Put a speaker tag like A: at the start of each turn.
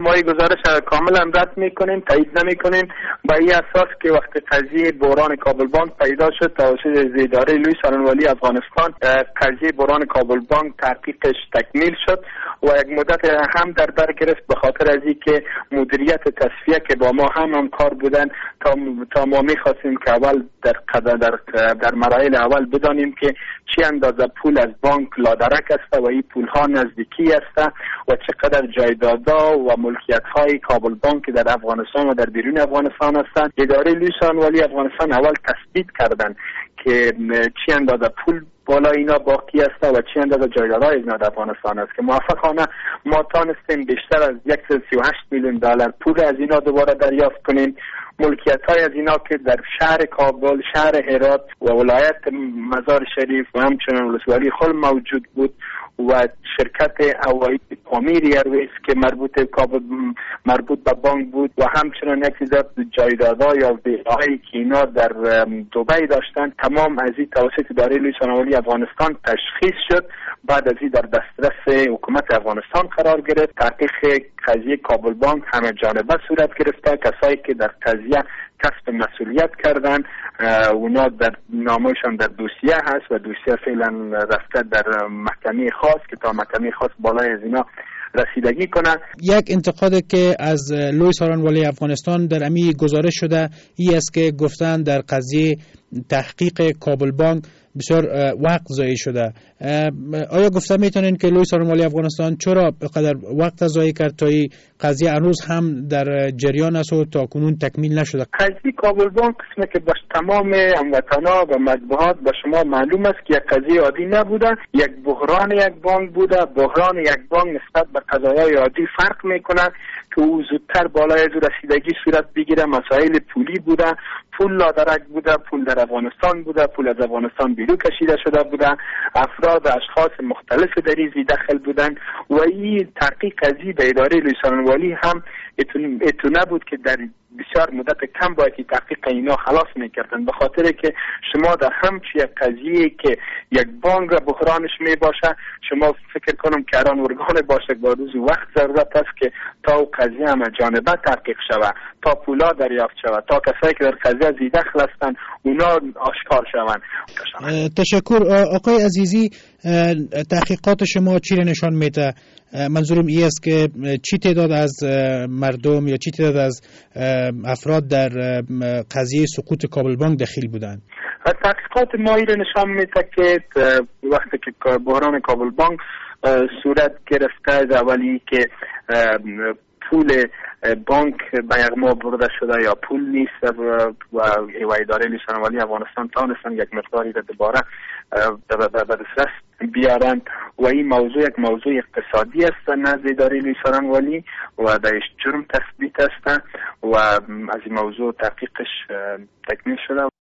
A: ما این گزارش کاملا رد میکنیم، تایید نمیکنیم. با این اساس که وقتی قضیه بحران کابل بانک پیدا شد توسط اداره لویس آرنوالی افغانستان، قضیه بحران کابل بانک تحقیقش تکمیل شد و یک مدت هم در بر گرفت به خاطر از اینکه مدیریت تصفیه که با ما هم همکار بودن تا ما میخواستیم که اول در مراحل اول بدانیم که چی اندازه پول از بانک لادرک است و این پول ها نزدیکی است و چقدر جایدادها و ملکیت های کابل بانک در افغانستان و در بیرون افغانستان هستند. اداره لویس آرنوالی افغانستان اول تثبیت کردند که چی اندازه پول بالا اینا باقی است و چی اندازه جایدادهای اینا در افغانستان است که موفقانه ما تانستیم بیشتر از 138 میلیون دلار پول از اینا دوباره دریافت کنیم. ملکیت های از اینا که در شهر کابل، شهر هرات و ولایت مزار شریف و همچنین ولسوالی خل موجود بود و شرکت هوایی پامیر ایرویز که مربوط به بانک بود و همچنین یک تعداد جایدادها یا ویلاهایی که اینا در دبی داشتن، تمام از این توسط اداره لویس آرنوالی افغانستان تشخیص شد. بعد از این در دسترس حکومت افغانستان قرار گرفت. تحقیق قضیه کابل بانک همه جانبه صورت گرفته. کسایی که در قضیه کسب مسئولیت کردن اونا در نامشان در دوسیه هست و دوسیه فعلا رفته در محکمه خاص که تا محکمه خاص بالای از اینا رسیدگی کنن.
B: یک انتقاد که از لویس آرنوالی افغانستان در امی گزارش شده ای است که گفتن در قضیه تحقیق کابل بانک بسیار وقت ضایع شده. آیا گفته میتونین که لویس آرنوالی افغانستان چرا بقدر وقت ضایع کرد تا این قضیه هنوز هم در جریان است و تا کنون تکمیل نشده؟
A: قضیه کابل بانک قسمه که باش تمام هموطنا و مطبوعات به شما معلوم است که یک قضیه عادی نبوده، یک بحران یک بانک بوده. بحران یک بانک نسبت به قضایای عادی فرق میکنه که او زودتر بالای از رسیدگی صورت بگیره. مسائل پولی بوده، پول لادرک بوده، پول در افغانستان بوده، پول از افغانستان بیرون کشیده شده بوده، افراد و اشخاص مختلف در این داخل بودن و این تحقیق قضیه به اداره لویس آرنوالی هم اتو نبود که در بسیار مدت کم باید تحقیق اینا خلاص میکردن، به خاطر که شما در همچی قضیه که یک بانک را بحرانش می باشه شما فکر کنم که اران ارگان باشه با روز وقت ضرورت است که تا قضیه هم جانبه تحقیق شود، تا پولا دریافت شود، تا کسایی که در قضیه زیده خلستن اونا آشکار شوند.
B: تشکر آقای عزیزی. تحقیقات شما چی را نشان میده؟ منظورم این است که چی تعداد از مردم یا چی تعداد از افراد در قضیه سقوط کابل بانک دخیل بودند؟
A: تحقیقات ما این نشان میده که وقتی که بحران کابل بانک صورت گرفته از اولی که پول بانک به یغما برده شده یا پول نیست و اداره لویس آرنوالی افغانستان تانستن یک مقداری را دوباره به دسترس بیارن و این موضوع یک موضوع اقتصادی است نزد اداره لویس آرنوالی و درش جرم تثبیت است و از این موضوع تحقیقش تکمیل شده.